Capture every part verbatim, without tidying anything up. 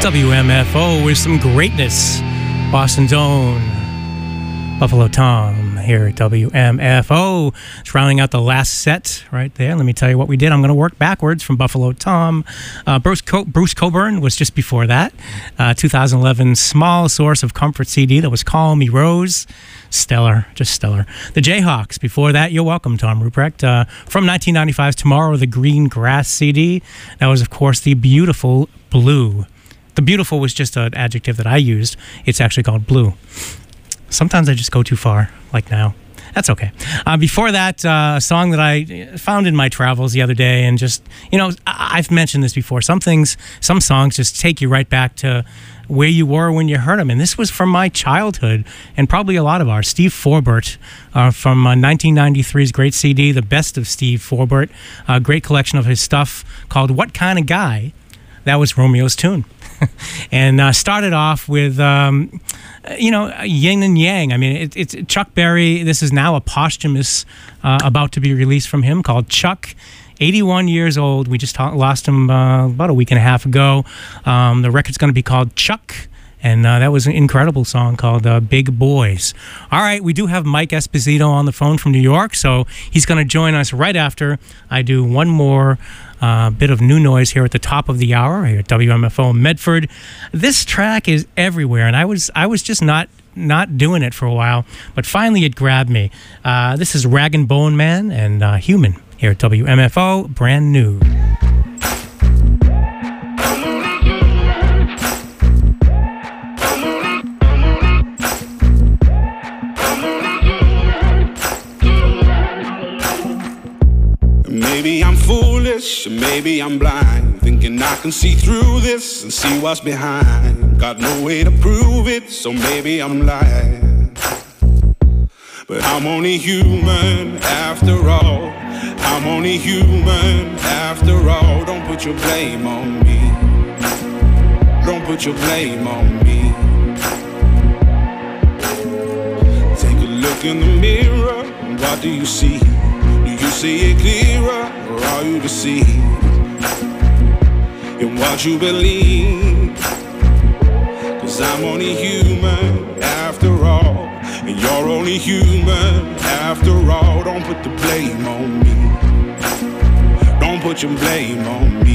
W M F O with some greatness. Boston's own Buffalo Tom here at W M F O. It's rounding out the last set right there. Let me tell you what we did. I'm going to work backwards from Buffalo Tom. Uh, Bruce, Co- Bruce Coburn was just before that. Uh, two thousand eleven Small Source of Comfort C D that was Call Me Rose. Stellar, just stellar. The Jayhawks, before that, you're welcome, Tom Ruprecht. Uh, from nineteen ninety-five's Tomorrow, the Green Grass C D. That was, of course, the Beautiful Blue. The beautiful was just an adjective that I used. It's actually called blue. Sometimes I just go too far, like now. That's okay. Uh, before that, uh, a song that I found in my travels the other day, and just, you know, I- I've mentioned this before. Some things, some songs just take you right back to where you were when you heard them. And this was from my childhood, and probably a lot of ours. Steve Forbert uh, from uh, nineteen ninety-three's great C D, The Best of Steve Forbert. A great collection of his stuff called What Kind of Guy? That was Romeo's tune. And uh, started off with, um, you know, yin and yang. I mean, it, it's Chuck Berry. This is now a posthumous uh, about to be released from him called Chuck. eighty-one years old. We just ta- lost him uh, about a week and a half ago. Um, the record's going to be called Chuck. And uh, that was an incredible song called uh, Big Boys. All right, we do have Mike Esposito on the phone from New York, so he's going to join us right after I do one more uh, bit of new noise here at the top of the hour here at W M F O Medford. This track is everywhere, and I was I was just not not doing it for a while, but finally it grabbed me. Uh, this is Rag and Bone Man and uh, Human here at W M F O, brand new. Maybe I'm foolish, maybe I'm blind, thinking I can see through this and see what's behind. Got no way to prove it, so maybe I'm lying. But I'm only human after all. I'm only human after all. Don't put your blame on me. Don't put your blame on me. Take a look in the mirror, what do you see? You see it clearer, or are you deceived in what you believe? Cause I'm only human after all, and you're only human after all. Don't put the blame on me. Don't put your blame on me.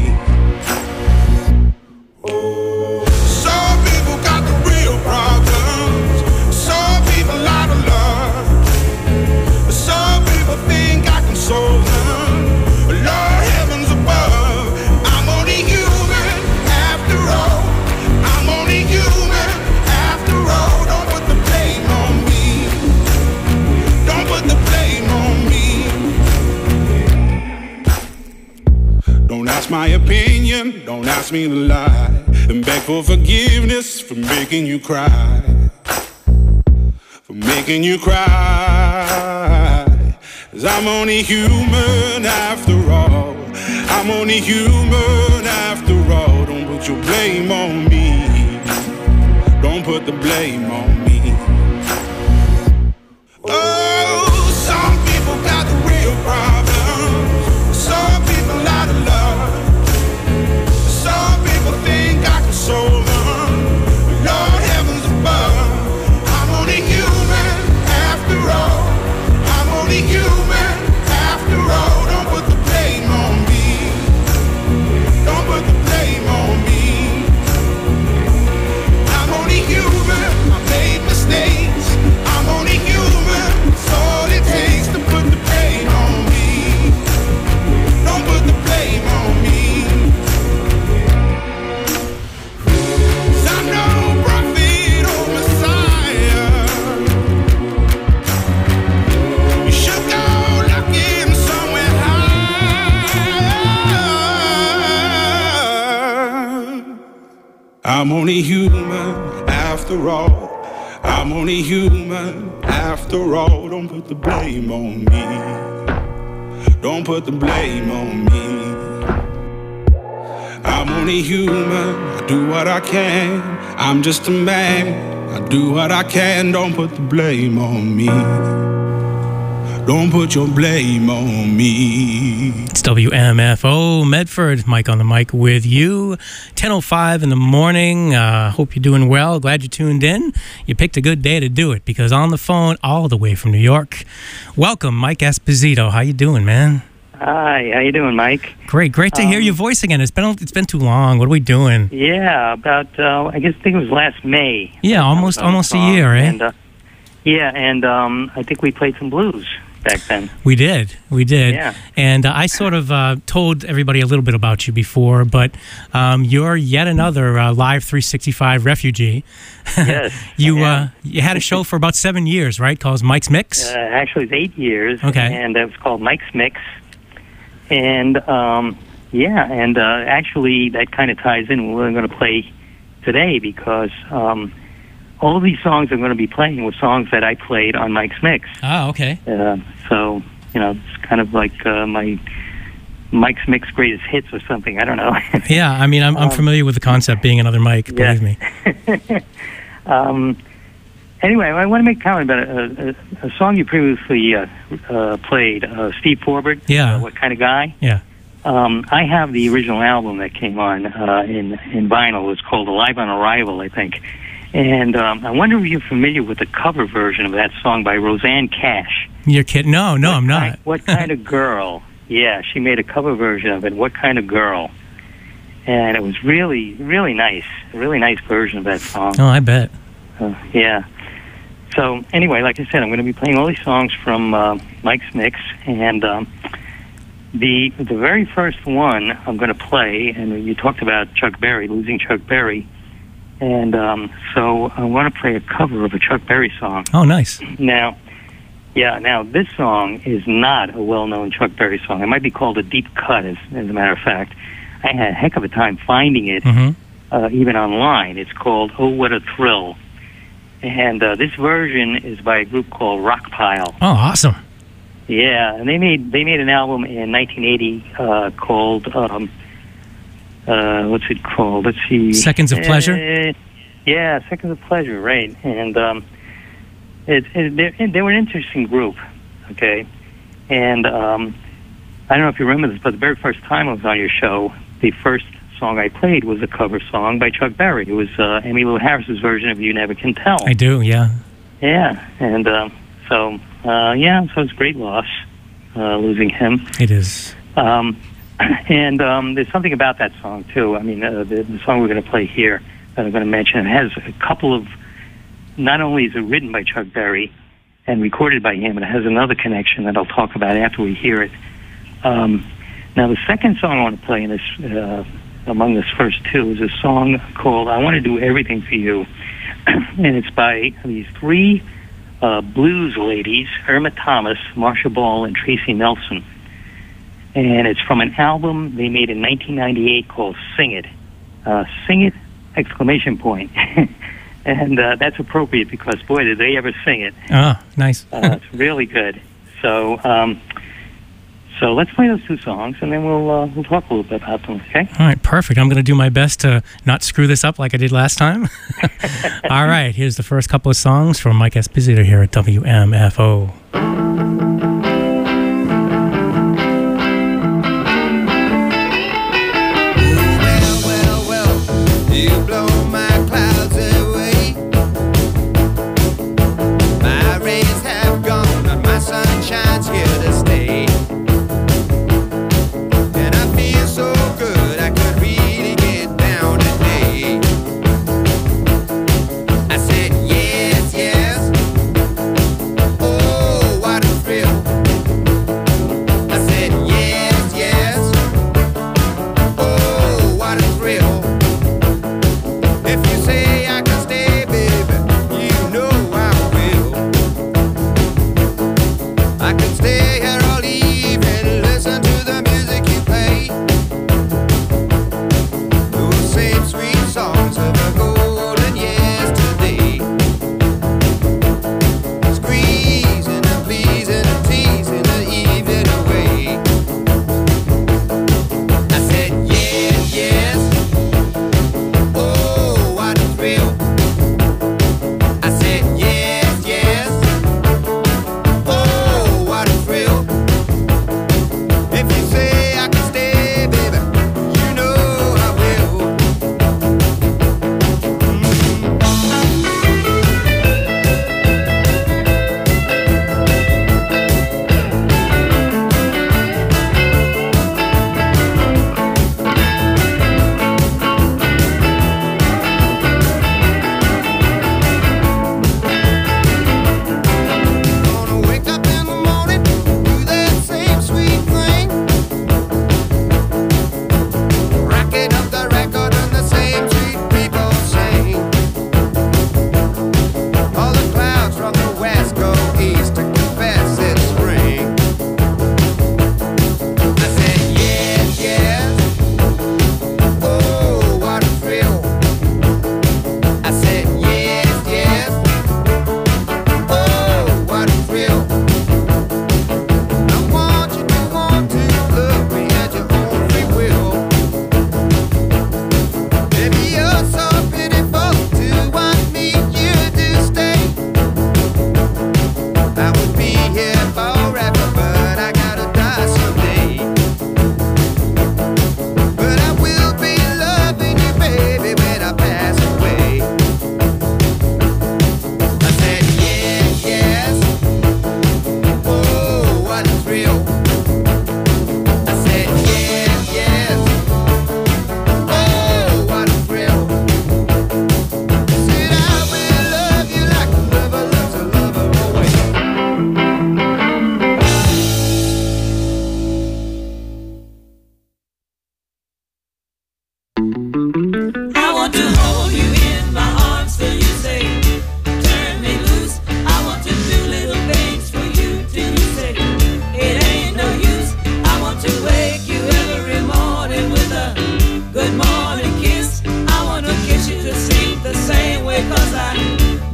Some people got the real problems. Some people out of love. Some people think I solve them. Lord heavens above, I'm only human after all. I'm only human after all. Don't put the blame on me. Don't put the blame on me. Don't ask my opinion, don't ask me to lie, and beg for forgiveness for making you cry. For making you cry. Cause I'm only human after all. I'm only human after all. Don't put your blame on me. Don't put the blame on me. Oh, some people got the real problems. Some people out of love. Some people think I can solve them. Lord heavens above, I'm only human after all. I'm only human. I'm only human after all. I'm only human after all. Don't put the blame on me. Don't put the blame on me. I'm only human. I do what I can. I'm just a man. I do what I can. Don't put the blame on me. Don't put your blame on me. It's W M F O Medford, Mike on the mic with you. ten oh five in the morning. Uh, hope you're doing well. Glad you tuned in. You picked a good day to do it because on the phone all the way from New York. Welcome, Mike Esposito. How you doing, man? Hi, how you doing, Mike? Great, great to um, hear your voice again. It's been it's been too long. What are we doing? Yeah, about uh, I guess I think it was last May. Yeah, almost almost a year, right? And, uh, yeah, and um, I think we played some blues back then. We did, we did. Yeah. And uh, I sort of uh, told everybody a little bit about you before, but um, you're yet another uh, Live three sixty-five refugee. Yes. you uh, you had a show for about seven years, right? Called Mike's Mix. Uh, actually, it's eight years. Okay. And it was called Mike's Mix. And, um, yeah, and uh, actually that kind of ties in with what I'm going to play today because um, all of these songs I'm going to be playing were songs that I played on Mike's Mix. Oh, okay. Uh, so, you know, it's kind of like uh, my Mike's Mix greatest hits or something. I don't know. Yeah, I mean, I'm, I'm um, familiar with the concept being another Mike, believe yeah. me. um, anyway, I want to make a comment about a, a, a song you previously uh, uh, played, uh, Steve Forbert. Yeah. Uh, What Kind of Guy? Yeah. Um, I have the original album that came on uh, in, in vinyl. It's called Alive on Arrival, I think. And um, I wonder if you're familiar with the cover version of that song by Roseanne Cash. You're kidding? No, no, what I'm not. Kind, what Kind of Girl? Yeah, she made a cover version of it, What Kind of Girl? And it was really, really nice. A really nice version of that song. Oh, I bet. Uh, yeah. So, anyway, like I said, I'm going to be playing all these songs from uh, Mike's Mix. And um, the the very first one I'm going to play, and you talked about Chuck Berry, losing Chuck Berry. And um, so I want to play a cover of a Chuck Berry song. Oh, nice. Now, yeah, now this song is not a well-known Chuck Berry song. It might be called a deep cut, as, as a matter of fact. I had a heck of a time finding it, mm-hmm. uh, even online. It's called Oh, What a Thrill. And uh, this version is by a group called Rockpile. Oh, awesome. Yeah, and they made they made an album in nineteen eighty uh, called... Um, Uh, what's it called? Let's see. Seconds of Pleasure? Uh, yeah, Seconds of Pleasure, right. And um, it, it, they were an interesting group, okay? And um, I don't know if you remember this, but the very first time I was on your show, the first song I played was a cover song by Chuck Berry. It was uh, Emmylou Harris's version of You Never Can Tell. I do, yeah. Yeah, and uh, so, uh, yeah, so it's a great loss, uh, losing him. It is. Um And um, there's something about that song, too. I mean, uh, the, the song we're going to play here that I'm going to mention, it has a couple of, not only is it written by Chuck Berry and recorded by him, but it has another connection that I'll talk about after we hear it. Um, now, the second song I want to play in this, uh, among this first two, is a song called I Want to Do Everything for You. And it's by these three uh, blues ladies, Irma Thomas, Marcia Ball, and Tracy Nelson. And it's from an album they made in nineteen ninety-eight called Sing It. Uh, Sing It, exclamation point. And uh, that's appropriate because, boy, did they ever sing it. Oh, nice. uh, it's really good. So um, so let's play those two songs, and then we'll, uh, we'll talk a little bit about them, okay? All right, perfect. I'm going to do my best to not screw this up like I did last time. All right, here's the first couple of songs from Mike Esposito here at W M F O. I said, yes, yes. Oh,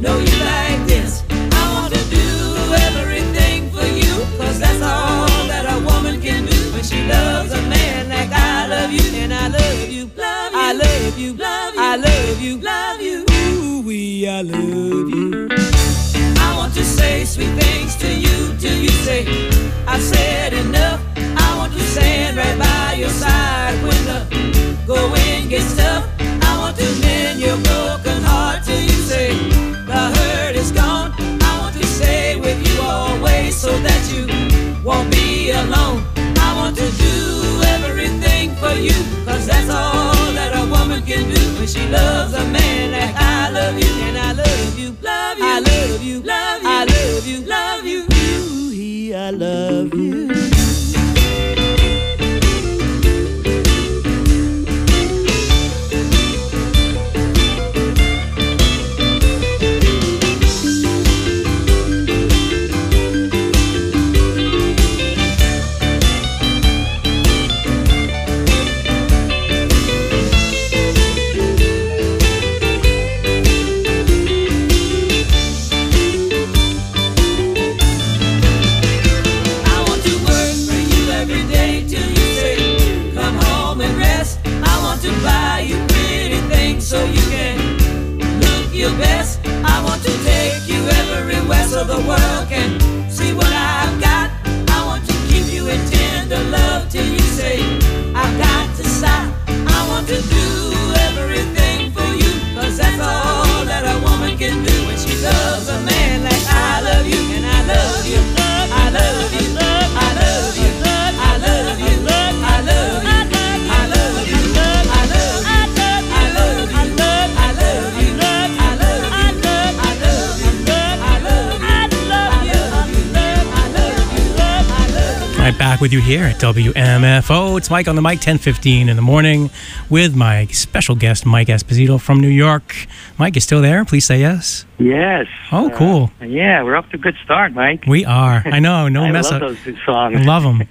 know you like this. I want to do everything for you, 'cause that's all that a woman can do when she loves a man like I love you. And I love you, love you, I love you, love you, I love you, love you. Ooh, we, I love you. I want to say sweet things to you till you say I've said enough. I want to stand right by your side when the going gets tough. I want to mend your broken heart till you say the hurt is gone. I want to stay with you always so that you won't be alone. I want to do everything for you, 'cause that's all that a woman can do when she loves a man like I love you. And I love you, love you, I love you, love you, I love you, love you, you, he, I love you. So you can look your best. I want to take you everywhere so the world can see what I've got. I want to keep you in tender love till you say I've got to stop. I want to do everything for you, 'cause that's all that a woman can do when she loves a man like I love you. And I love you, I love you, I love you, I love you, I love you, I love you, I love you. Right back with you here at W M F O. It's Mike on the mic, ten fifteen in the morning, with my special guest, Mike Esposito from New York. Mike, you still there? Please say yes. Yes. Oh, cool. Uh, yeah, we're off to a good start, Mike. We are. I know. No I mess love up. those two songs. I love them.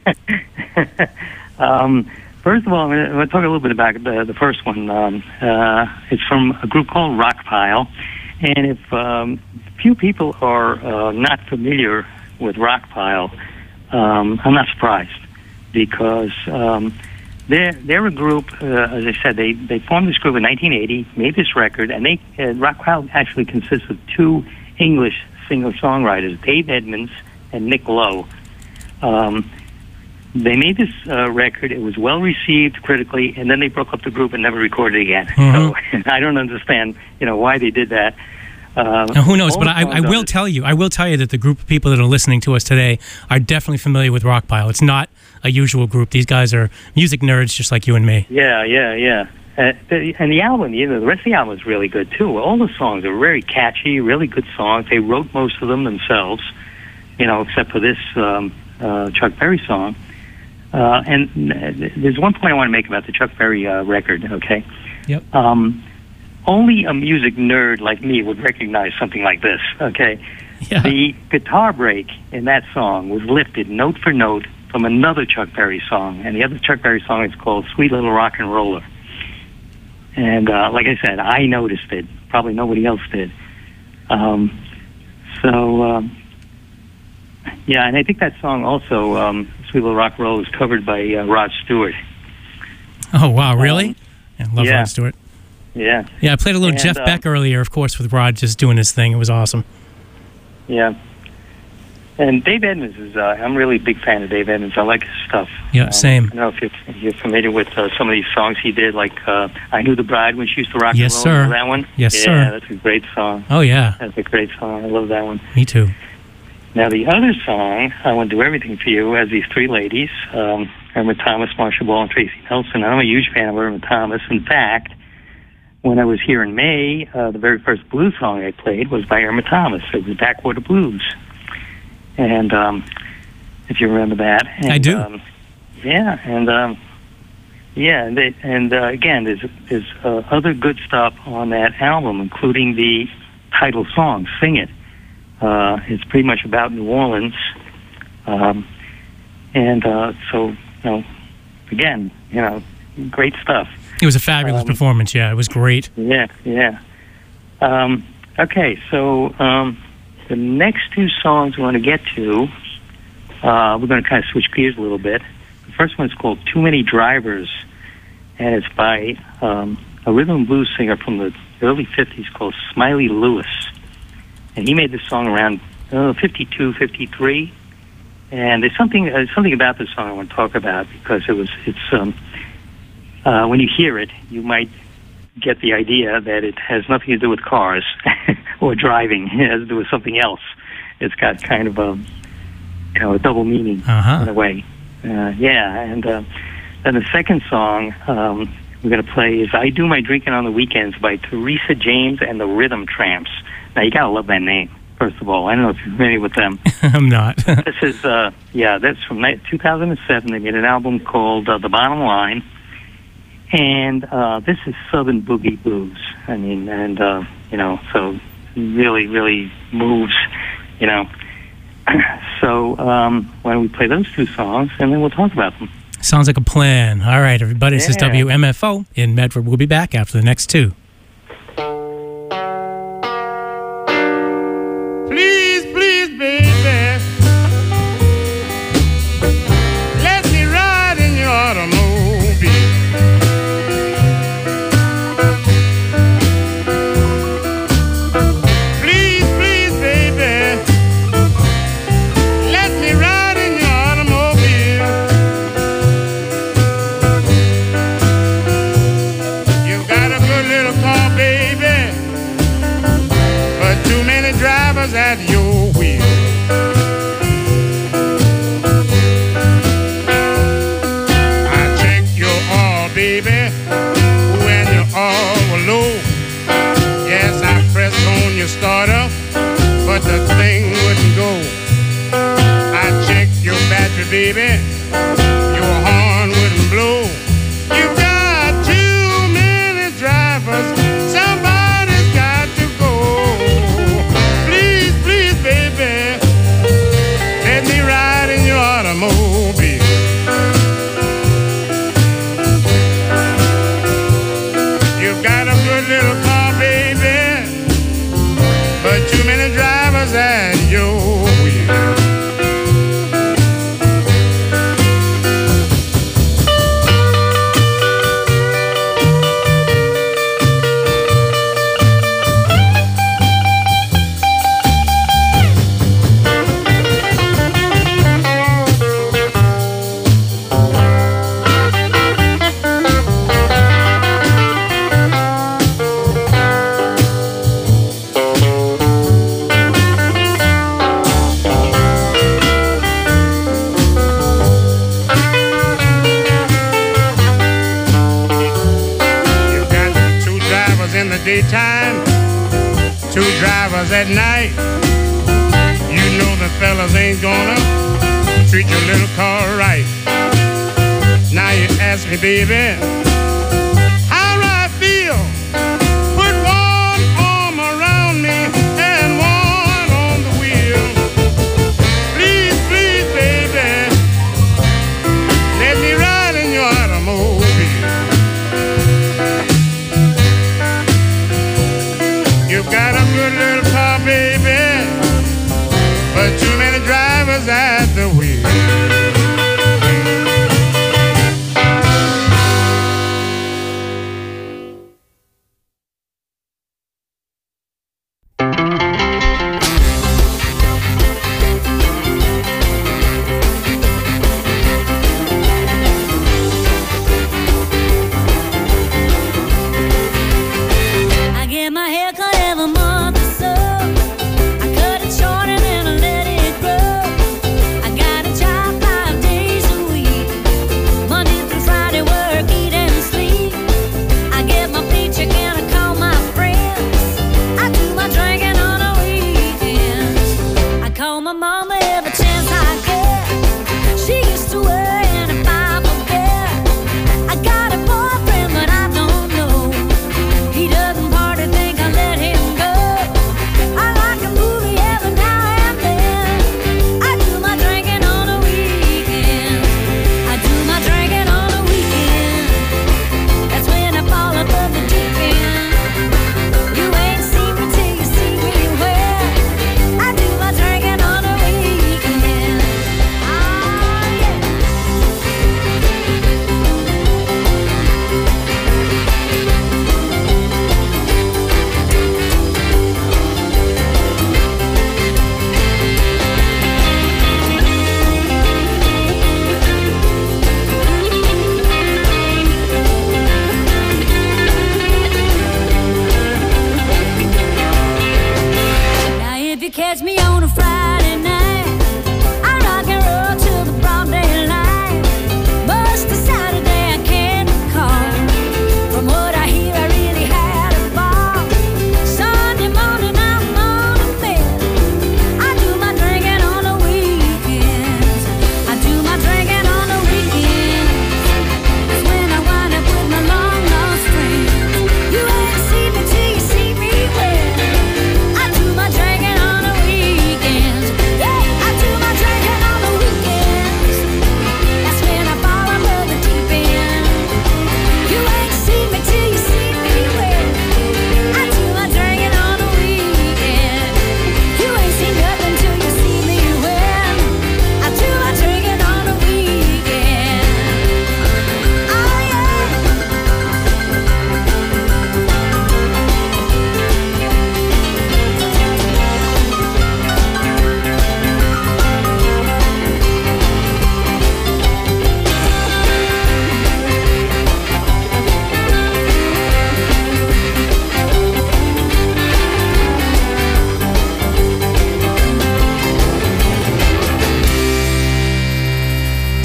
um, first of all, I'm going to talk a little bit about the, the first one. Um, uh, it's from a group called Rockpile. And if um, few people are uh, not familiar with Rockpile, Um, I'm not surprised, because um, they're they're a group. Uh, as I said, they, they formed this group in nineteen eighty, made this record, and they uh, Rockpile actually consists of two English singer-songwriters, Dave Edmunds and Nick Lowe. Um, they made this uh, record. It was well received critically, and then they broke up the group and never recorded again. Mm-hmm. So I don't understand, you know, why they did that. Uh, now, who knows? But I, I will tell you, I will tell you that the group of people that are listening to us today are definitely familiar with Rockpile. It's not a usual group. These guys are music nerds, just like you and me. Yeah, yeah, yeah. Uh, the, and the album, you know, the rest of the album is really good too. All the songs are very catchy, really good songs. They wrote most of them themselves, you know, except for this um, uh, Chuck Berry song. Uh, and there's one point I want to make about the Chuck Berry uh, record. Okay. Yep. Um, Only a music nerd like me would recognize something like this, okay? Yeah. The guitar break in that song was lifted note for note from another Chuck Berry song, and the other Chuck Berry song is called Sweet Little Rock and Roller. And uh, like I said, I noticed it. Probably nobody else did. Um, so, um, yeah, and I think that song also, um, Sweet Little Rock and Roller, is covered by uh, Rod Stewart. Oh, wow, really? Um, yeah, love yeah. Rod Stewart. Yeah. Yeah, I played a little And, Jeff uh, Beck earlier, of course, with Rod just doing his thing. It was awesome. Yeah. And Dave Edmunds is, uh, I'm really a big fan of Dave Edmunds. I like his stuff. Yeah, um, same. I don't know if you're, if you're familiar with uh, some of these songs he did, like uh, I Knew the Bride When She Used to Rock Yes, and Roll. sir. Remember that one? Yes, yeah, sir. Yeah, that's a great song. Oh, yeah. That's a great song. I love that one. Me too. Now, the other song, I Want to Do Everything for You, has these three ladies, um, Irma Thomas, Marsha Ball, and Tracy Nelson. I'm a huge fan of Irma Thomas. In fact, when I was here in May, uh, the very first blues song I played was by Irma Thomas. It was Backwater Blues. And um, if you remember that. And, I do. Um, yeah, and um, yeah, and, they, and uh, again, there's, there's uh, other good stuff on that album, including the title song, Sing It. Uh, it's pretty much about New Orleans. Um, and uh, so, you know, again, you know, great stuff. It was a fabulous Um, performance, yeah. It was great. Yeah, yeah. Um, Okay, so um, the next two songs we want to get to, uh, we're going to kind of switch gears a little bit. The first one is called Too Many Drivers, and it's by um, a rhythm and blues singer from the early fifties called Smiley Lewis. And he made this song around uh, fifty-two, fifty-three. And there's something uh, something about this song I want to talk about because it was it's um, uh, when you hear it, you might get the idea that it has nothing to do with cars or driving. It has to do with something else. It's got kind of a you know a double meaning uh-huh. in a way. Uh, yeah, and uh, then the second song um, we're going to play is "I Do My Drinking on the Weekends" by Teresa James and the Rhythm Tramps. Now you gotta love that name. First of all, I don't know if you're familiar with them. I'm not. This is uh, yeah, that's from two thousand seven. They made an album called uh, "The Bottom Line." And uh, this is Southern Boogie Blues. I mean, and, uh, you know, so really, really moves, you know. So um, why don't we play those two songs, and then we'll talk about them. Sounds like a plan. All right, everybody. This is Yeah. W M F O in Medford. We'll be back after the next two. Please, please, baby, let me ride in your automobile. Please, please, baby, let me ride in your automobile. You've got a good little car, baby, but too many drivers at your wheel. I check your oil, baby, when your oil was low. Yes, I pressed on your starter, but the thing wouldn't go. I checked your battery, baby, your horn wouldn't blow. You got too many drivers, somebody's got to go. Please, please, baby, let me ride in your automobile. You've got a good little car, baby, but too many drivers at your wheel. You've got two drivers in the daytime, two drivers at night. You know the fellas ain't gonna treat your little car right. Now you ask me, baby, how do I feel? Put one arm around me and one on the wheel. Please, please, baby, let me ride in your automobile. You've got a good little car, baby, but too many drivers at the wheel. I get my hair cut every month or so. I cut it short and then I let it grow.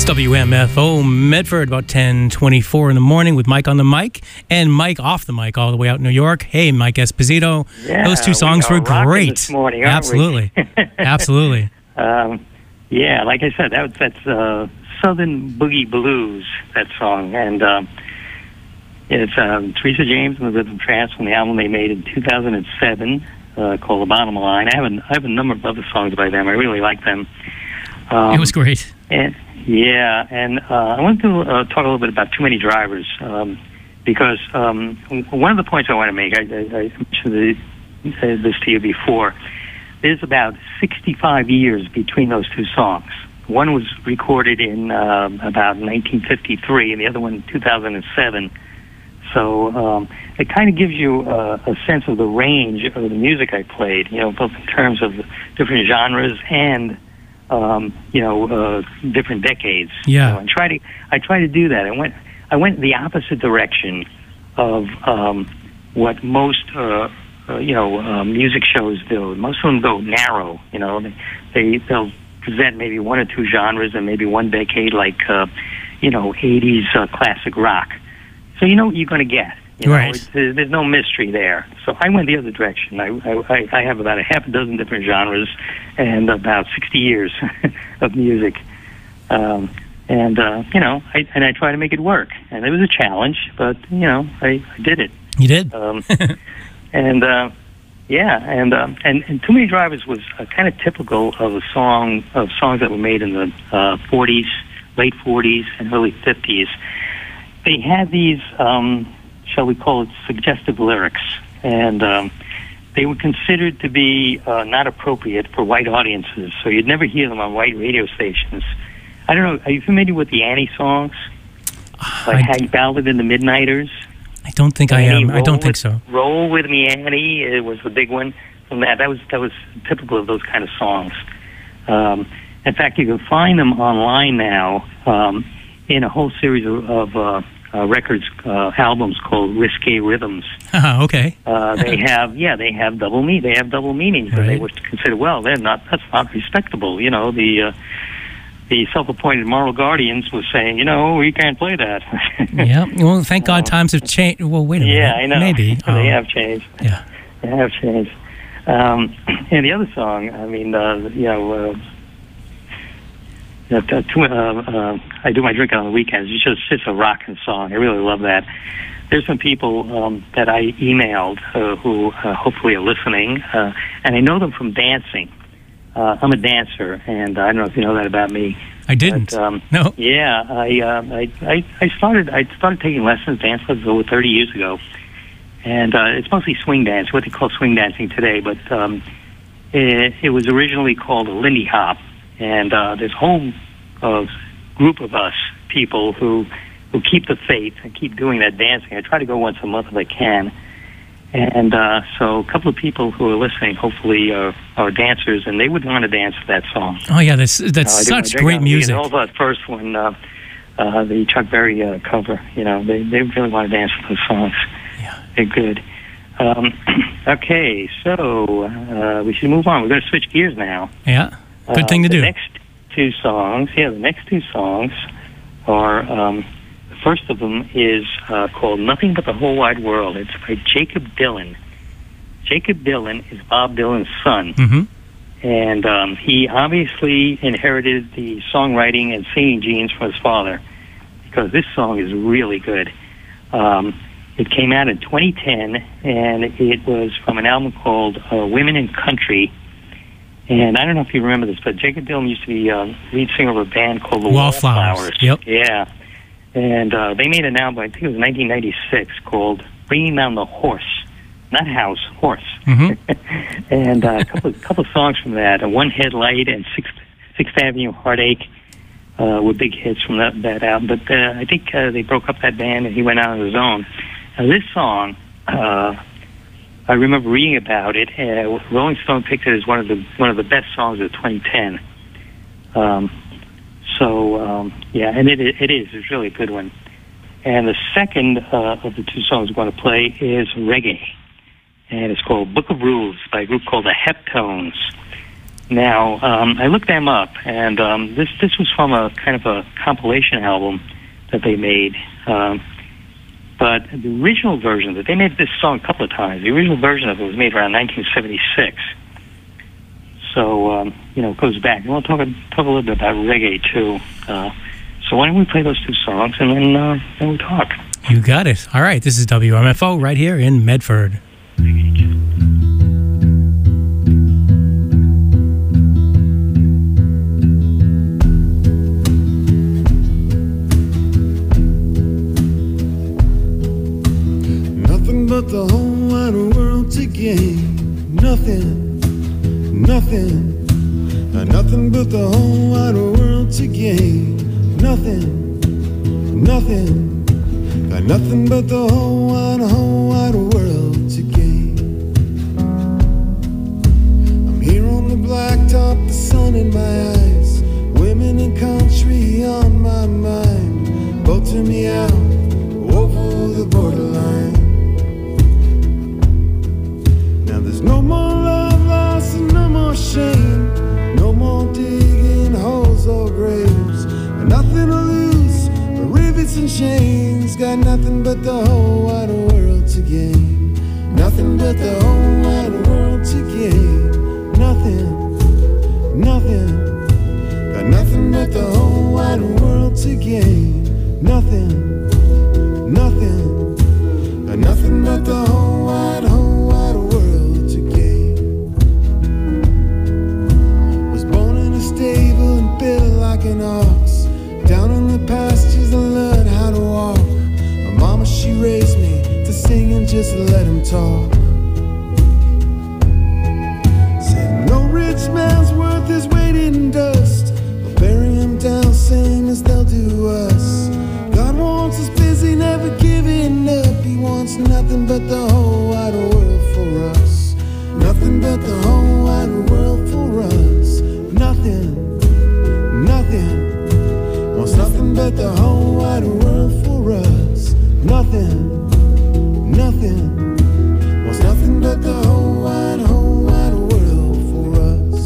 W M F O Medford, about ten twenty-four in the morning with Mike on the mic and Mike off the mic all the way out in New York. Hey, Mike Esposito. Yeah, Those two songs we are were rocking great. This morning, aren't Absolutely. we? Absolutely. Um, yeah, like I said, that was, that's uh, Southern Boogie Blues, that song. And um, it's um, Teresa James and the Rhythm Trance from the album they made in two thousand seven uh, called The Bottom Line. I have, a, I have a number of other songs by them. I really like them. Um, It was great. And yeah, and uh, I want to uh, talk a little bit about Too Many Drivers um, because um, one of the points I want to make, I, I, I mentioned this to you before, there's about sixty-five years between those two songs. One was recorded in uh, about nineteen fifty-three and the other one in two thousand seven. So um, it kind of gives you uh, a sense of the range of the music I played, you know, both in terms of different genres and Um, you know, uh, different decades. Yeah. You know, and try to, I try to do that. I went, I went the opposite direction of um, what most, uh, uh, you know, uh, music shows do. Most of them go narrow. You know, they, they they'll present maybe one or two genres and maybe one decade, like, uh, you know, eighties uh, classic rock. So you know what you're going to get. You know, Right. it's, there's, there's no mystery there. So I went the other direction. I, I, I have about a half a dozen different genres and about sixty years of music. Um, and, uh, you know, I, and I try to make it work. And it was a challenge, but, you know, I, I did it. You did? Um, and, uh, yeah, and, um, and, and Too Many Drivers was uh, kind of typical of a song, of songs that were made in the uh, forties, late forties, and early fifties. They had these... Um, shall we call it, suggestive lyrics. And um, they were considered to be uh, not appropriate for white audiences, so you'd never hear them on white radio stations. I don't know, are you familiar with the Annie songs? Like I, Hag Ballad and the Midnighters? I don't think I Annie, am. I Roll don't think with- so. Roll With Me, Annie, it was the big one from that. That was, that was typical of those kind of songs. Um, in fact, you can find them online now um, in a whole series of... of uh, Uh, records, uh, albums called Risque Rhythms. Uh, okay. Uh, they have, yeah, they have double me. They have double meanings, and they Right. were considered, well, they're not. That's not respectable. You know, the uh, the self-appointed moral guardians was saying, you know, we can't play that. Yeah. Well, thank God times have changed. Well, wait a minute. Yeah, I know. Maybe. they Um, have changed. Yeah. They have changed. Um, and the other song, I mean, uh, you know. Uh, Uh, to, uh, uh, I do my drinking on the weekends. It's just it's a rocking song. I really love that. There's some people um, that I emailed uh, who uh, hopefully are listening, uh, and I know them from dancing. Uh, I'm a dancer, and I don't know if you know that about me. I didn't. But, um, no. Yeah, I, uh, I I I started I started taking lessons, dance lessons, over thirty years ago, and uh, it's mostly swing dance, what they call swing dancing today. But um, it, it was originally called a Lindy Hop. And uh, there's a whole uh, group of us, people who who keep the faith and keep doing that dancing. I try to go once a month if I can. And uh, so a couple of people who are listening, hopefully, uh, are dancers, and they would want to dance to that song. Oh, yeah, that's that's Uh, I do my such drink great on the weekend. music. Also, that first one, uh, uh, the Chuck Berry uh, cover, you know, they, they really want to dance to those songs. Yeah. They're good. Um, okay, so uh, we should move on. We're going to switch gears now. Yeah. Good thing to Uh, the do. next two songs, yeah, the next two songs are, um, the first of them is uh, called Nothing But the Whole Wide World. It's by Jacob Dylan. Jacob Dylan is Bob Dylan's son. Mm-hmm. And um, he obviously inherited the songwriting and singing genes from his father, because this song is really good. Um, it came out in twenty ten, and it was from an album called uh, Women in Country. And I don't know if you remember this, but Jacob Dylan used to be uh, lead singer of a band called the Wallflowers. Wallflowers. Yep. Yeah. And uh, they made an album, I think it was nineteen ninety-six, called Bringing Down the Horse. Not house, horse. Mm-hmm. And uh, a couple couple of songs from that. Uh, One Headlight and Sixth, Sixth Avenue Heartache uh, were big hits from that, that album. But uh, I think uh, they broke up that band and he went out on his own. Now, this song... Uh, I remember reading about it. Uh, Rolling Stone picked it as one of the one of the best songs of twenty ten. Um, so um, yeah, and it it is it's really a good one. And the second uh, of the two songs we're going to play is reggae, and it's called Book of Rules by a group called the Heptones. Now, um, I looked them up, and um, this this was from a kind of a compilation album that they made. Um, but the original version of it, they made this song a couple of times. The original version of it was made around nineteen seventy-six. So, um, you know, it goes back. I want to talk, talk a little bit about reggae, too. Uh, so why don't we play those two songs, and then, uh, then we talk. You got it. All right, this is W M F O right here in Medford. Nothing but the whole wide world to gain. Nothing, nothing. Nothing but the whole wide world to gain. Nothing, nothing. Got nothing but the whole wide, whole wide world to gain. I'm here on the blacktop, the sun in my eyes, women and country on my mind, boating me out over the borderline. Now there's no more love lost and no more shame, no more digging holes or graves, and nothing to lose but rivets and chains. Got nothing but the whole wide world to gain. Nothing but the whole wide world to gain. Nothing, nothing. Got nothing but the whole wide world to gain. Nothing, nothing. Got nothing but the whole wide, whole wide world to gain. Was born in a stable and built like an ox. Down in the pastures I learned how to walk. My mama, she raised me to sing and just let him talk. Said no rich man's worth his weight in dust, but bury him down same as they'll do us. God wants us busy, never giving up. He wants nothing but the whole wide world for us. Nothing but the whole wide world for us. Nothing, nothing. Wants nothing but the whole wide world for us. Nothing, nothing. Wants nothing but the whole wide, whole wide world for us.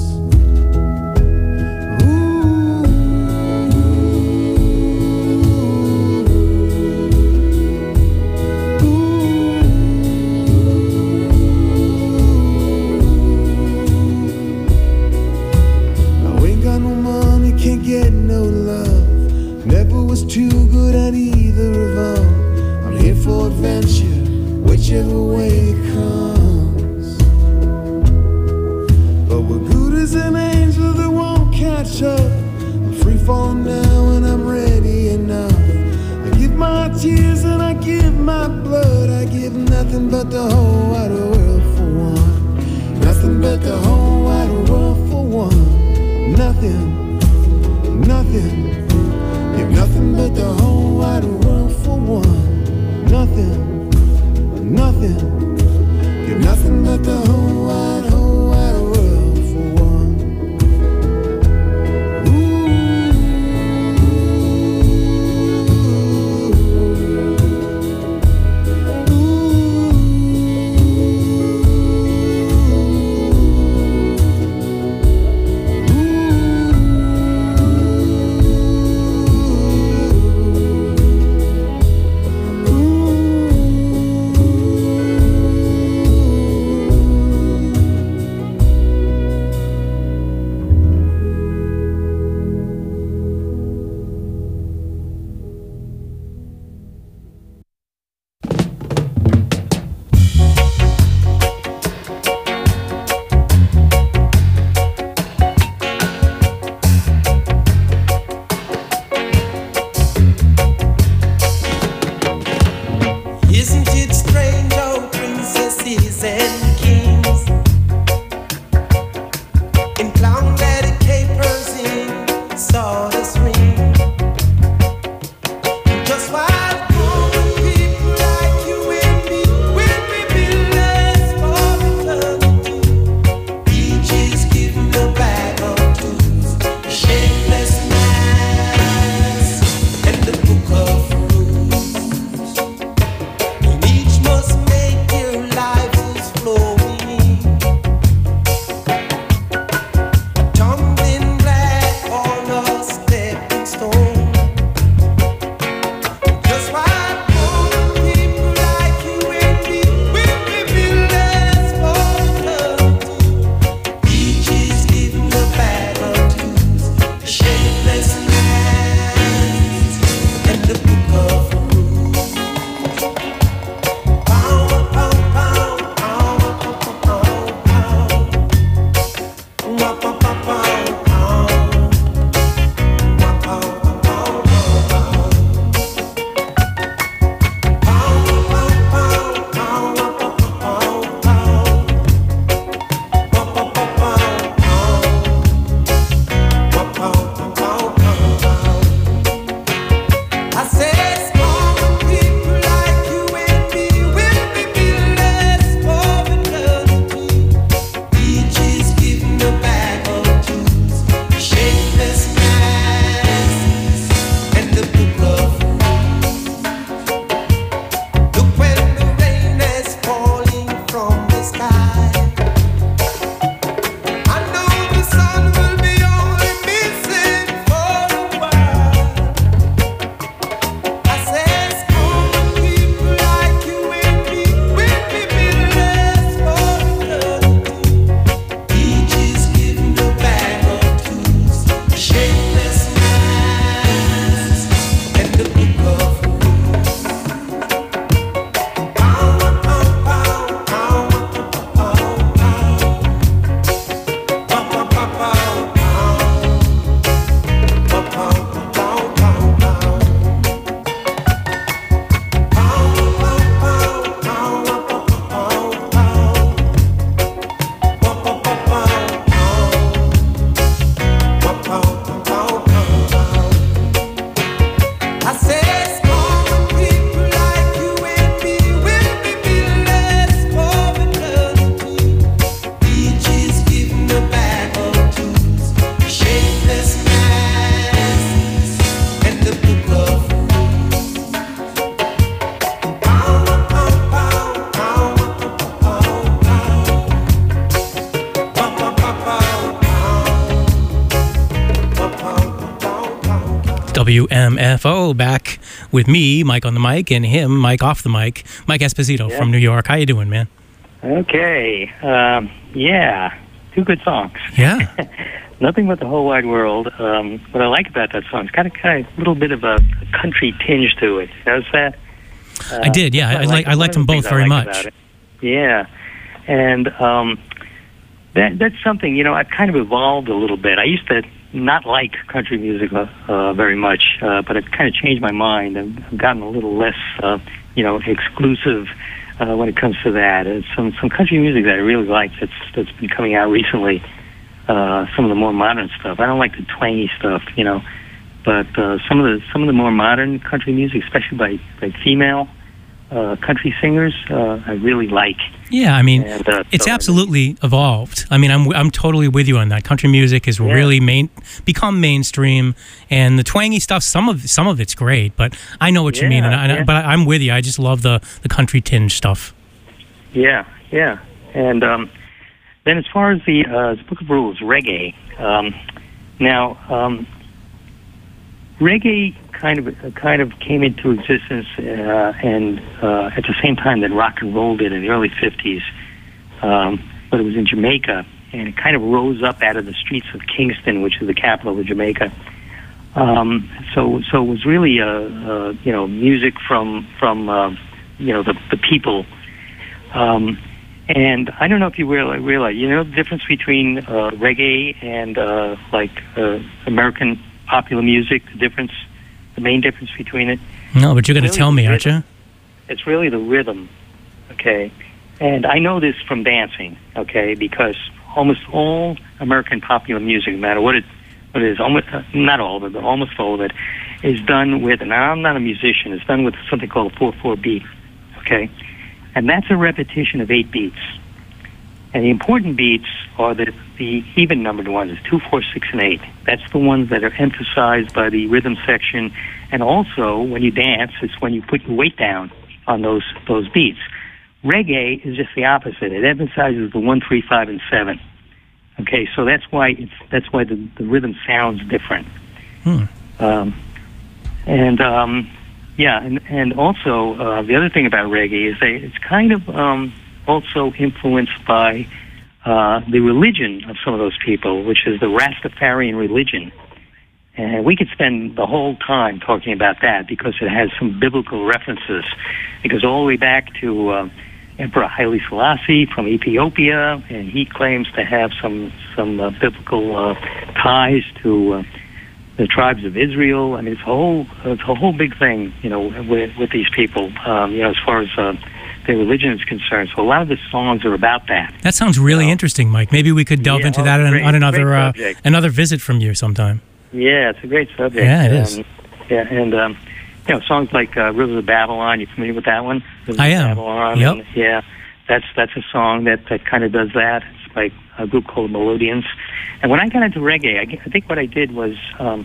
Ooh. Ooh. I ain't got no money, can't get no love. Never was too good at either of them. I'm here for adventure, whichever way it comes. But we're good as an angel that won't catch up. I'm free falling now and I'm ready enough. I give my tears and I give my blood. I give nothing but the whole wide world for one. Nothing but the whole wide world for one. Nothing, nothing. Give nothing but the whole wide world for one. Nothing, nothing. Give nothing but the whole wide, whole wide world for one. Ooh. W M F O, back with me, Mike on the mic, and him, Mike off the mic, Mike Esposito Yeah. from New York. How you doing, man? Okay. Um, yeah, two good songs. Yeah. Nothing But the Whole Wide World. Um, what I like about that song, it's got a kind of little bit of a, a country tinge to it. Notice that? Uh, I did, yeah. I, like, I liked them both very much. Yeah. And um, that that's something, you know, I've kind of evolved a little bit. I used to not like country music uh, uh, very much, uh, but I've kind of changed my mind. I've, I've gotten a little less, uh, you know, exclusive uh, when it comes to that. It's some some country music that I really like that's that's been coming out recently. Uh, some of the more modern stuff. I don't like the twangy stuff, you know, but uh, some of the some of the more modern country music, especially by by female uh, country singers, uh, I really like. Yeah, I mean, And, uh, it's so- absolutely evolved. I mean, I'm I'm totally with you on that. Country music has Yeah. really main become mainstream, and the twangy stuff. Some of some of it's great, but I know what you mean. And I, and I- Yeah, yeah. but I'm with you. I just love the the country tinge stuff. Yeah, yeah. And um, then as far as the, uh, the Book of Rules, reggae. Um, now, um, reggae kind of uh, kind of came into existence, uh, and uh, at the same time that rock and roll did in the early fifties. Um, but it was in Jamaica, and it kind of rose up out of the streets of Kingston, which is the capital of Jamaica. Um, so, so it was really, uh, uh, you know, music from from uh, you know the the people. Um, and I don't know if you realize, realize, you know, the difference between uh, reggae and uh, like uh, American popular music. The difference, the main difference between it. No, but you're going to Really tell me, the aren't you? It's really the rhythm, okay? And I know this from dancing, okay, because almost all American popular music, no matter what it, what it is, almost, uh, not all of it, but almost all of it, is done with, and I'm not a musician, it's done with something called a four four beat, okay? And that's a repetition of eight beats. And the important beats are the, the even-numbered ones, two, four, six, and eight. That's the ones that are emphasized by the rhythm section. And also, when you dance, it's when you put your weight down on those those beats. Reggae is just the opposite. It emphasizes the one, three, five, and seven. Okay, so that's why it's that's why the, the rhythm sounds different. Hmm. Um, and um, yeah, and and also uh, the other thing about reggae is that it's kind of um, also influenced by uh, the religion of some of those people, which is the Rastafarian religion. And we could spend the whole time talking about that because it has some biblical references. It goes all the way back to uh, Emperor Haile Selassie from Ethiopia, and he claims to have some some uh, biblical uh, ties to uh, the tribes of Israel. I mean, it's a whole it's a whole big thing, you know, with with these people. Um, you know, as far as uh, their religion is concerned. So a lot of the songs are about that. That sounds really So- interesting, Mike. Maybe we could delve Yeah, into oh, that on, great, on another great uh, subject. another visit from you sometime. Yeah, it's a great subject. Yeah, it is. Um, yeah, and um, you know, songs like uh, "Rivers of Babylon." You familiar with that one? Rivers I of am. Babylon. Yep. And, yeah, that's that's a song that, that kind of does that. It's by a group called Melodians. And when I got into reggae, I, I think what I did was um,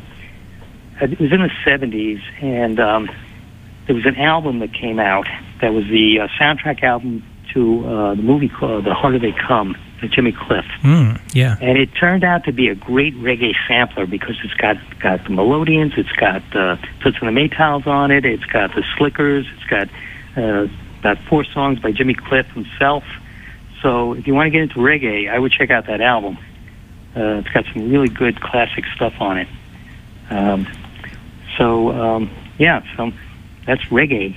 it was in the seventies, and um, there was an album that came out that was the uh, soundtrack album to uh, the movie called "The Harder They Come" by Jimmy Cliff. Mm, yeah. And it turned out to be a great reggae sampler because it's got got the Melodians, it's got uh, Toots and the Maytals on it, it's got the Slickers, it's got uh, about four songs by Jimmy Cliff himself. So if you want to get into reggae, I would check out that album. Uh, it's got some really good classic stuff on it. Um, so um, yeah, so that's reggae.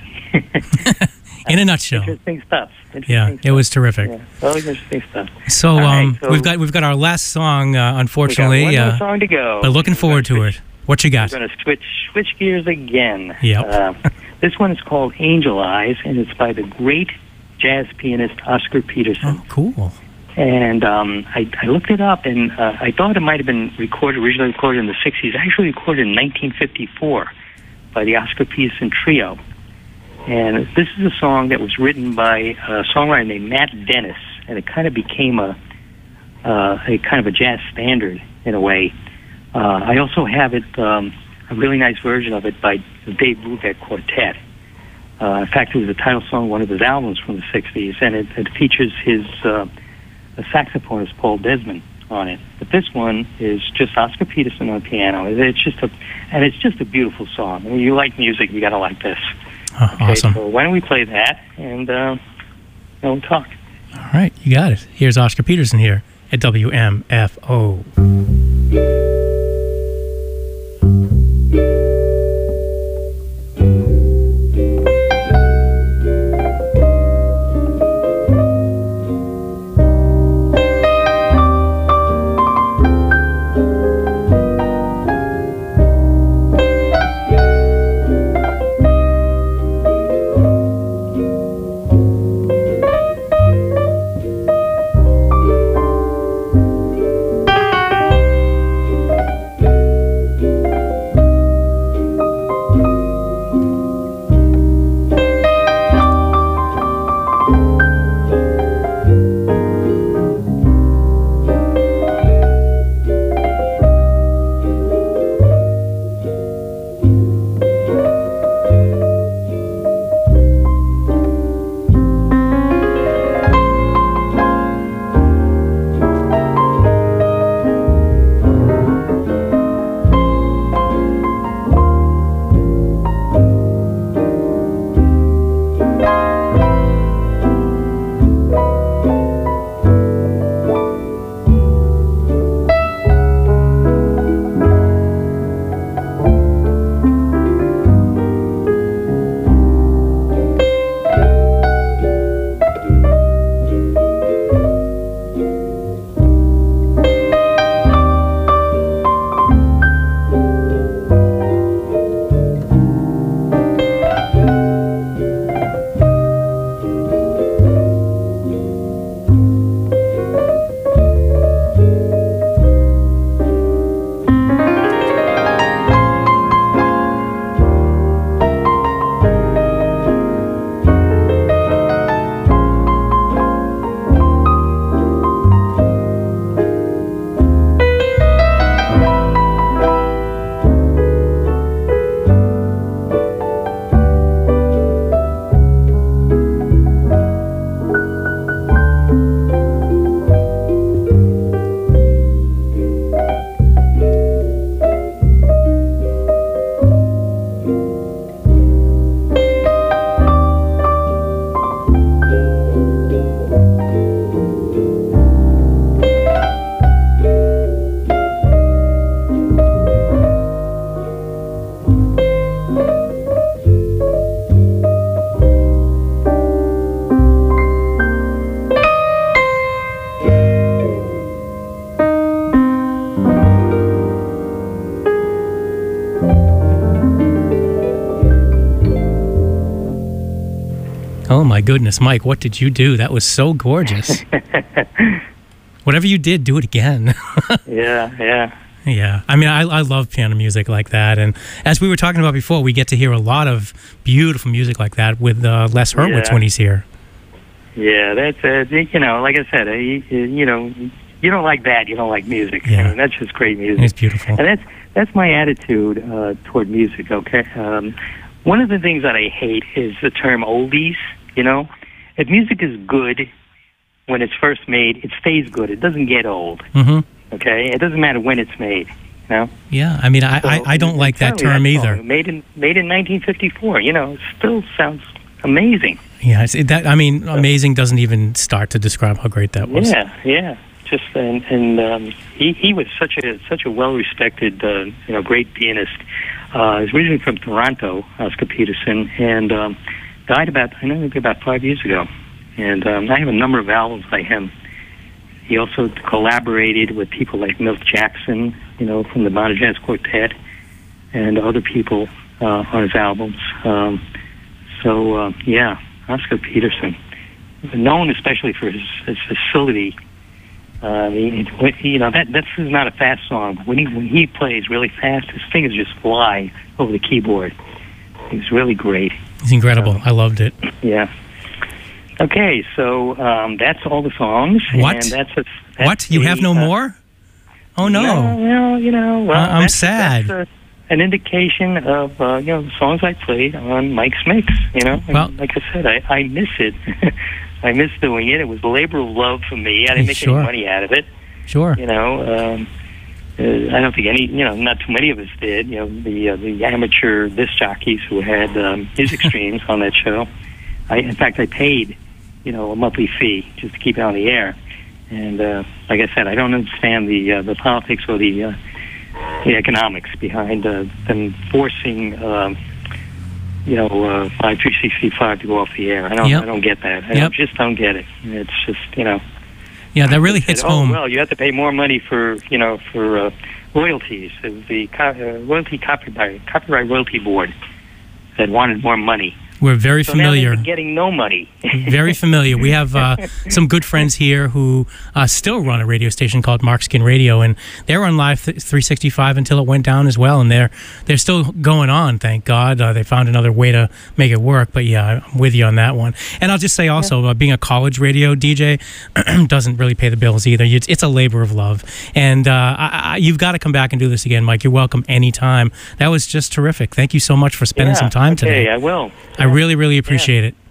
In a nutshell. Interesting stuff. Interesting Yeah, stuff. it was terrific. Yeah, always interesting stuff. So, All right, um, so- we've got we've got our last song, uh, We unfortunately, got one more uh, song to go. but looking forward to it. What you got? We're going to switch switch gears again. Yep. Uh, this one is called Angel Eyes, and it's by the great jazz pianist Oscar Peterson. Oh, cool. And um, I, I looked it up, and uh, I thought it might have been recorded, originally recorded in the sixties. Actually recorded in nineteen fifty-four by the Oscar Peterson Trio. And this is a song that was written by a songwriter named Matt Dennis, and it kind of became a uh, a kind of a jazz standard in a way. Uh, I also have it, um, a really nice version of it by the Dave Brubeck Quartet. Uh, in fact, it was the title song of one of his albums from the sixties, and it, it features his uh, saxophonist Paul Desmond on it. But this one is just Oscar Peterson on piano. It's just a, and it's just a beautiful song. When you like music, you got to like this. Oh, okay, awesome. So why don't we play that and uh, we'll talk. All right, you got it. Here's Oscar Peterson here at W M F O. Oh my goodness, Mike, what did you do? That was so gorgeous. Whatever you did, do it again. yeah, yeah. Yeah, I mean, I, I love piano music like that. And as we were talking about before, we get to hear a lot of beautiful music like that with uh, Les Hurwitz Yeah. when he's here. Yeah, that's, uh, you know, like I said, uh, you, you know, you don't like that, you don't like music. Yeah. I mean, that's just great music. It's beautiful. And that's that's my attitude uh, toward music, okay? Um, one of the things that I hate is the term oldies, you know? If music is good when it's first made, it stays good. It doesn't get old, Mm-hmm. okay? It doesn't matter when it's made, you know? Yeah, I mean, I, So, I, I don't like that certainly term song, either. Made in made in nineteen fifty-four, you know, it still sounds amazing. Yeah, it's, that I mean, amazing doesn't even start to describe how great that was. Yeah, yeah. Just and and um, he he was such a such a well respected uh, you know great pianist. Uh, he's originally from Toronto, Oscar Peterson, and um, died about I know about five years ago. And um, I have a number of albums by him. He also collaborated with people like Milt Jackson, you know, from the Modern Jazz Quartet, and other people uh, on his albums. Um, so uh, yeah, Oscar Peterson, known especially for his, his facility. Uh, he, you know that this is not a fast song. When he when he plays really fast, his fingers just fly over the keyboard. He's really great. It's incredible. I loved it. Yeah. Okay, so um, that's all the songs. What? And that's a, that's What? You the, have no uh, more? Oh, no. Well, you know, well, I- I'm that's, sad. That's a, an indication of uh, you know the songs I played on Mike's Mix. You know, and Well- like I said, I, I miss it. I miss doing it. It was a labor of love for me. I didn't make Sure. any money out of it. Sure. You know, um, uh, I don't think any, you know, not too many of us did. You know, the uh, the amateur disc jockeys who had um, Music Streams on that show. I, in fact, I paid, you know, a monthly fee just to keep it on the air. And uh, like I said, I don't understand the uh, the politics or the uh, the economics behind uh, them forcing, uh, you know, uh, Live three sixty-five to go off the air. I don't, Yep. I don't get that. I Yep. just don't get it. It's just, you know. Yeah, that really Said, hits oh, home. well, you have to pay more money for, you know, for uh, royalties. The co- uh, royalty copyright copyright royalty board that wanted more money. We're very So familiar. now they're getting no money. Very familiar. We have uh, some good friends here who uh, still run a radio station called Mark Skin Radio, and they were on Live three sixty-five until it went down as well, and they're they're still going on. Thank God, uh, they found another way to make it work. But yeah, I'm with you on that one. And I'll just say also, uh, being a college radio D J doesn't really pay the bills either. It's, it's a labor of love, and uh, I, I, you've got to come back and do this again, Mike. You're welcome anytime. That was just terrific. Thank you so much for spending Yeah, some time okay, today. I will. I really, really appreciate it.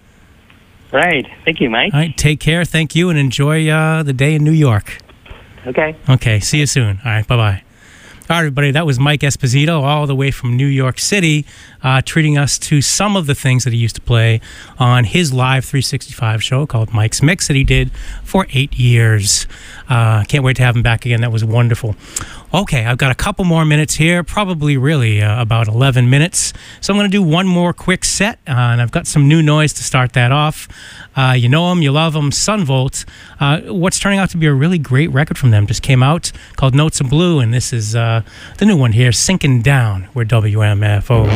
Right. Thank you, Mike. All right, take care. Thank you, and enjoy uh, the day in New York. Okay. Okay, see you soon. All right, bye-bye. All right, everybody, that was Mike Esposito all the way from New York City, uh, treating us to some of the things that he used to play on his Live three sixty-five show called Mike's Mix that he did for eight years. Uh, can't wait to have him back again. That was wonderful. Okay, I've got a couple more minutes here, probably really uh, about eleven minutes. So I'm going to do one more quick set, uh, and I've got some new noise to start that off. Uh, you know them, you love them, Sunvolt. Uh, what's turning out to be a really great record from them just came out called Notes of Blue, and this is uh, the new one here, Sinking Down. We're W M F O.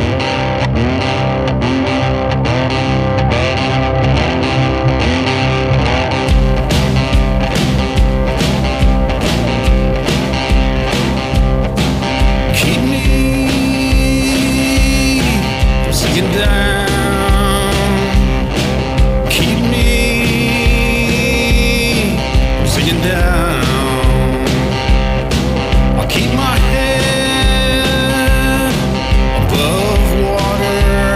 Keep my head above water.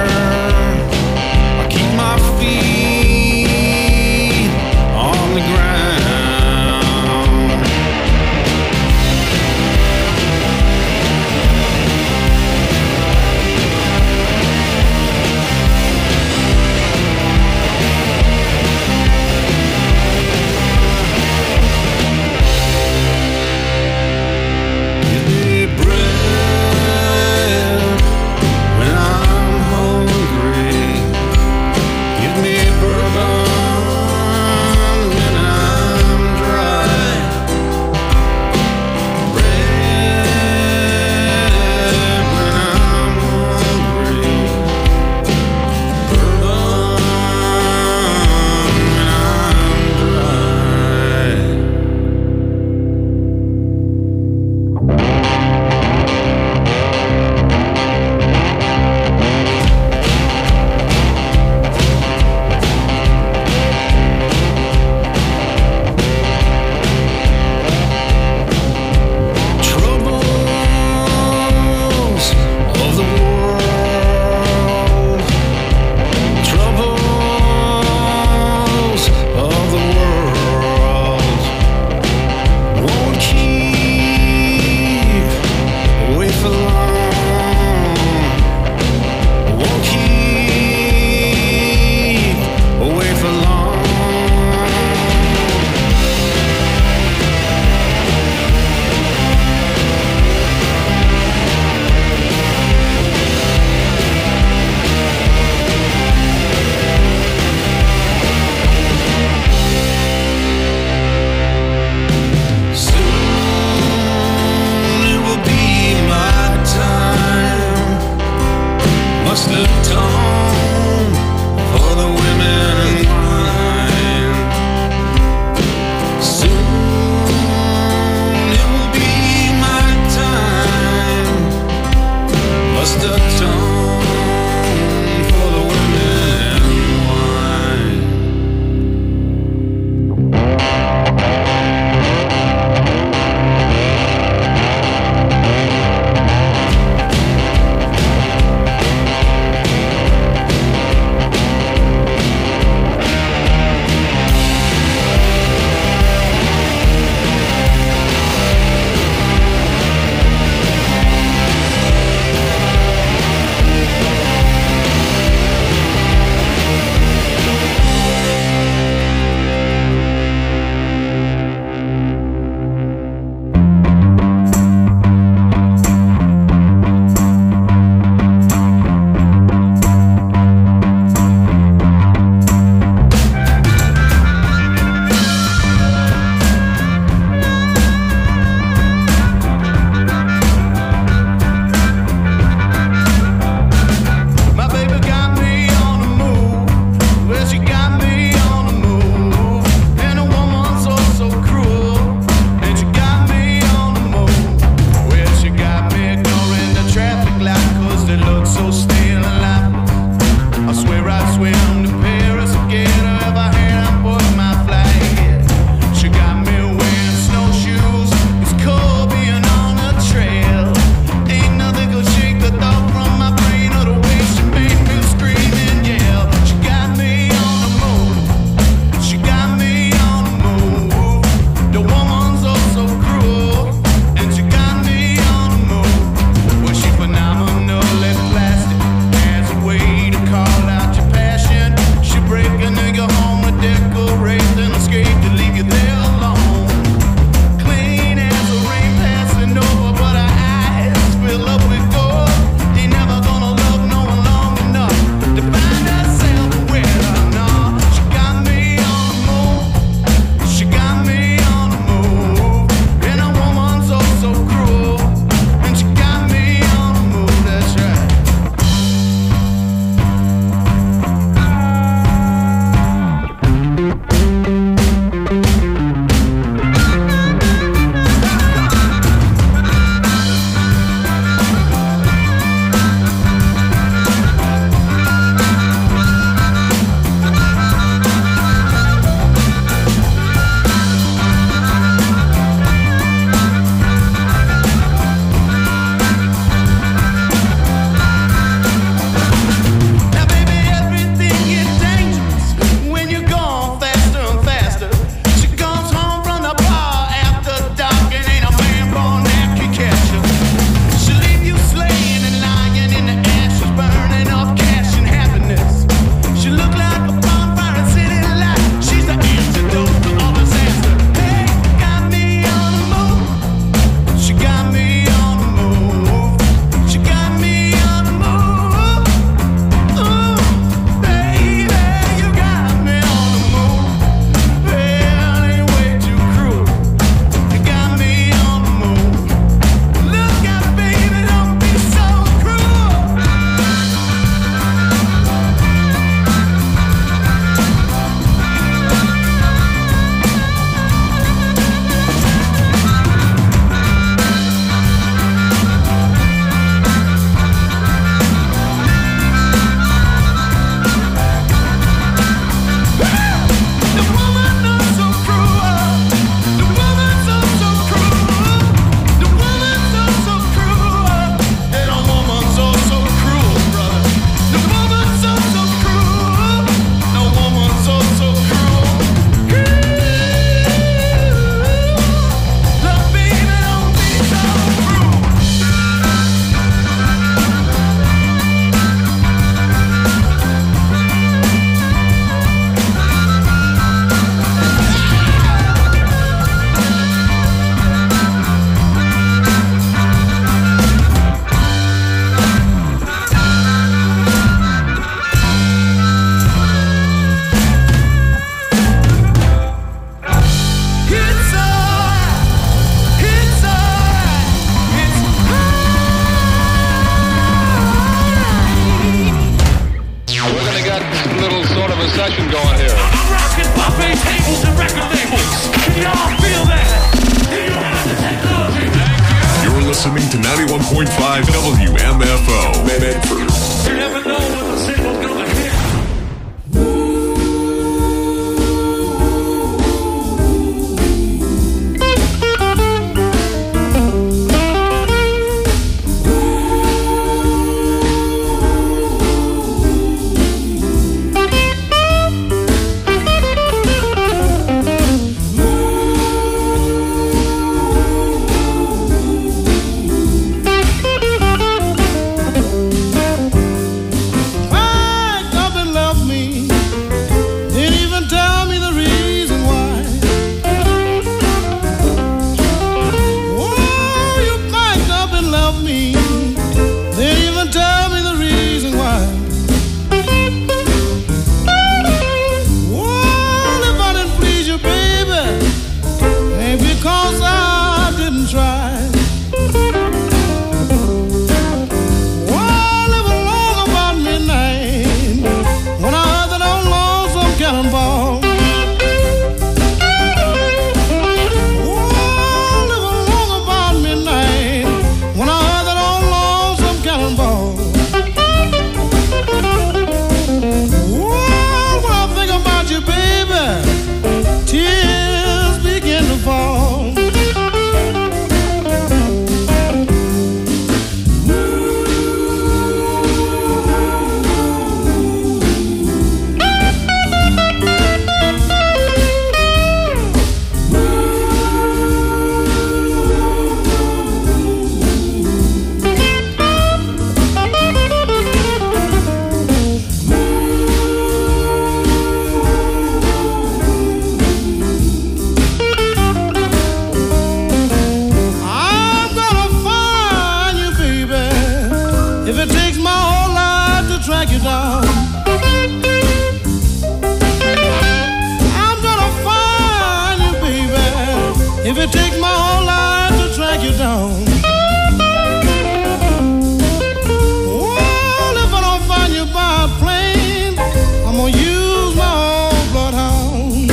ninety-one point five W M F O. Medford. You never know when the single's gonna hit. If it takes my whole life to track you down. Well, if I don't find you by a plane, I'm gonna use my own bloodhound.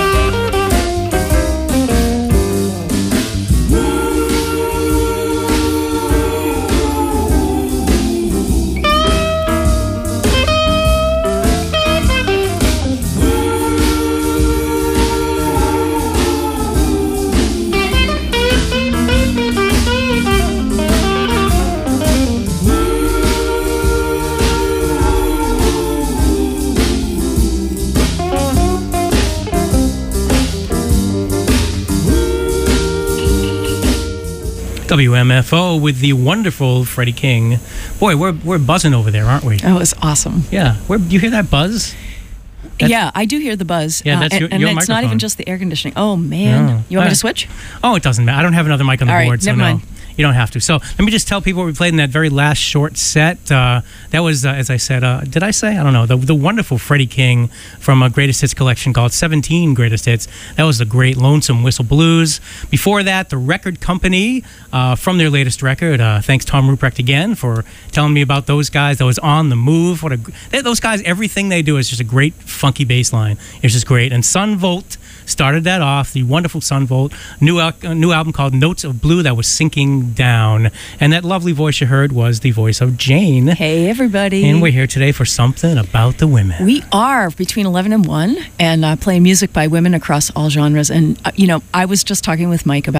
W M F O with the wonderful Freddie King. Boy, we're we're buzzing over there, aren't we? Oh, it's awesome. Yeah. Where, you hear that buzz? That's, yeah, I do hear the buzz. Yeah, that's uh, your, and, your and it's microphone. not even just the air conditioning. Oh, man. No. You want Uh, me to switch? Oh, it doesn't matter. I don't have another mic on the All right, board, so never no. mind. You don't have to. So let me just tell people what we played in that very last short set. Uh, that was, uh, as I said, uh, did I say? I don't know. The, the wonderful Freddie King from a Greatest Hits collection called seventeen Greatest Hits. That was the great Lonesome Whistle Blues. Before that, the Record Company uh, from their latest record. Uh, thanks, Tom Ruprecht, again, for telling me about those guys. That was On the Move. What a they, Those guys, everything they do is just a great, funky bass line. It's just great. And Sun Volt started that off, the wonderful Sun Volt, new, al- uh, new album called Notes of Blue that was sinking down. And that lovely voice you heard was the voice of Jane. Hey, everybody. And we're here today for something about the women. We are between eleven and one and uh, playing music by women across all genres. And, uh, you know, I was just talking with Mike about